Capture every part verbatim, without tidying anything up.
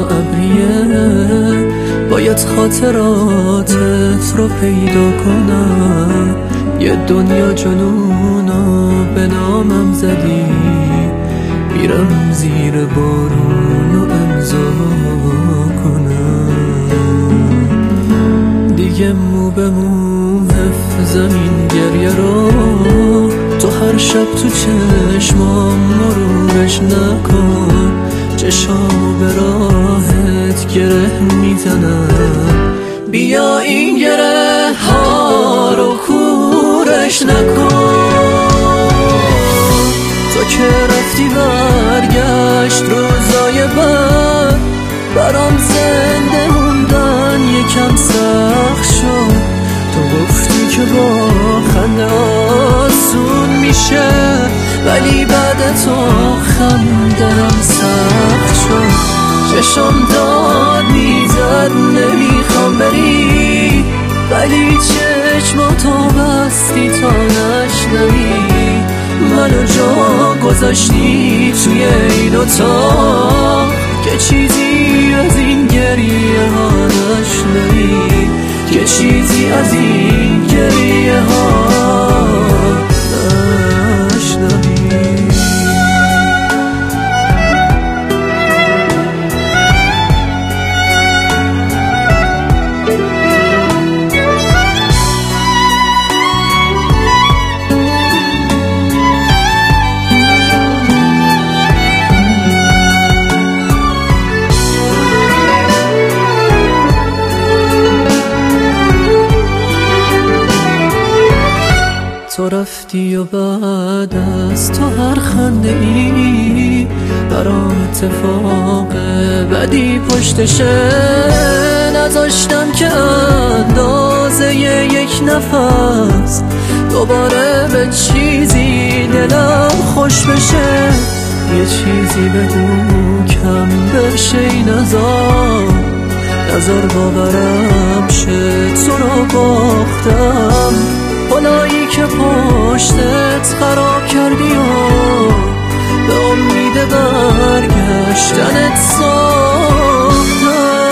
ابریه باید خاطراتت رو پیدا کنم. یه دنیا جنونو به نامم زدی، میرم زیر بارونو امضا کنم. دیگه مو به مو حفظم این گریه رو، تو هر شب تو چشمام مرورش نکن. چشامو به راحت گره میزنم، بیا این گره ها رو کورش نکن. تو که رفتی برگشت روزای بد، برام زنده موندن یکم سخت شد. تو گفتی که با خنده آسون میشه، ولی بعد تو خندم سخت شد. چشم داد میزد نمیخوام بری، ولی چشماتو بستی تا نشنوی. منو جا گذاشتی توی این اتاق که چیزی از این گریه ها نشنوی، که چیزی از این گریه ها نشنوی. تو رفتی و بعد از تو هر خنده ای برام اتفاق بدی پشتشه. نذاشتم که اندازه یک نفس دوباره به چیزی دلم خوش بشه. یه چیزی بگو کم بشه این عذاب، نظر باورم شه تو رو باختم. پلایی که پشتت خراب کردی و به امید برگشتنت ساختم.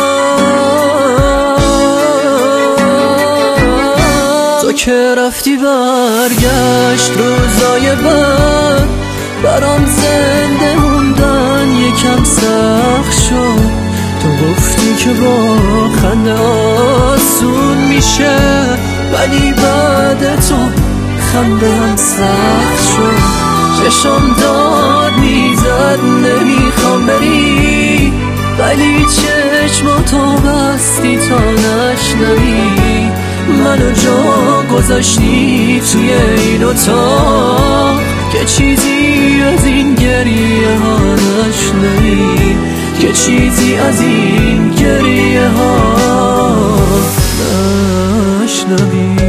تو که رفتی برگشت روزای بد، برام زنده موندن یکم سخت شد. تو گفتی که با خنده آسون میشه، ولی بعد تو خنده هم سخت شد. چشم داد میزد نمیخوام بری، ولی چشماتو بستی تا نشنوی. منو جا گذاشتی توی این اتاق که چیزی از این گریه ها نشنوی، که چیزی از این گریه ها نشنوی.